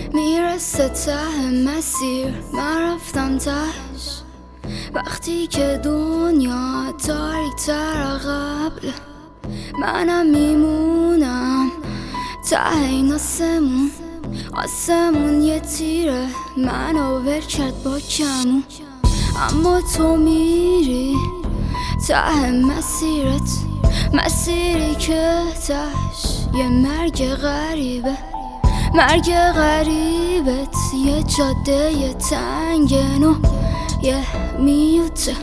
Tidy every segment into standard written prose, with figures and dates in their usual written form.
میرسه ته مسیر، من رفتم تهش وقتی که دنیا تاریک تر قبل. منم میمونم ته این آسمون یه تیره منو ور کرد با کمون. اما تو میری ته مسیرت، مسیری که تهش یه مرگ غریبه، مرگ غریبت یه جاده تنگنو یه میوته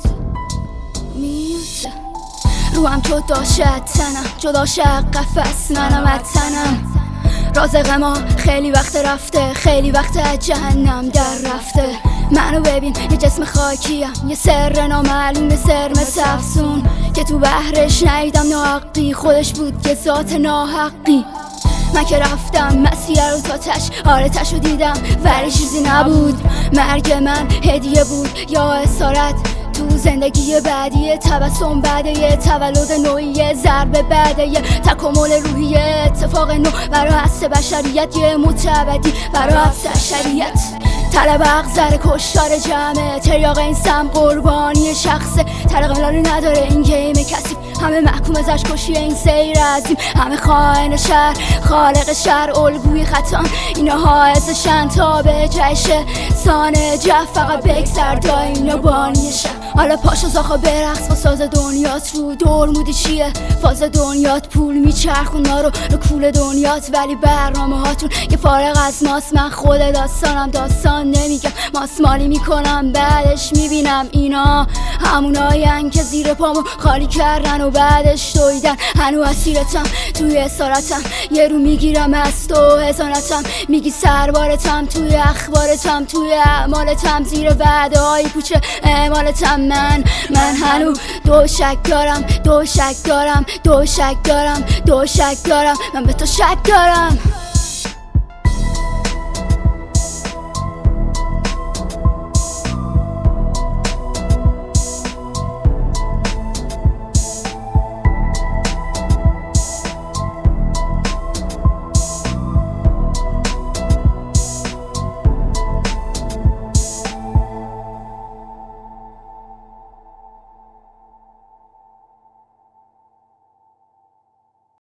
رو هم جدا شد تنم، جدا شد قفص منم از تنم. رازق ما خیلی وقت رفته، خیلی وقت از جهنم در رفته. منو ببین یه جسم خاکیم، یه سر نامعلوم سر مثل افسون که تو بحرش نیدم ناحقی، خودش بود یه ذات ناحقی. من که رفتم مسیر رو تا تش، آره تش رو دیدم ولی چیزی نبود. مرگ من هدیه بود یا اسارت تو زندگی بعدی، تبسم بعد یه تولد نوعی، یه ضربه بعد یه تکامل روحی، اتفاق نو برای حس بشریت، یه متعبدی برای حس بشریت. طلب اغذر کشتار جمعه، تریاق این سم قربانی شخصه. طلق ملالی نداره این گیم کسی، همه محکوم ازش کشی این سیر عظیم. همه خائن شهر، خالق شهر، الگوی خطان اینا حائزشن تا به جیشه سانه جف. فقط بگذر داینا بانی شهر. حالا پاشو زاخا برقص با ساز دنیات، رو دور مودی چیه فاز دنیات، پول میچرخونا رو کول دنیات. ولی برنامه هاتون یه فارغ از ماست، من خود داستانم داستان نمیگم، ماسمالی میکنم بعدش میبینم اینا هموناین که زیر پامو خالی کردن و بعدش دویدن. هنو اسیرتم توی اسارتم، یه رو میگیرم از تو هزانتم، میگی سربارتم توی اخبارتم، توی اعمالتم زیر وعده های پوچه اعمالتم. من هنو دو شک دارم، من به تو شک دارم.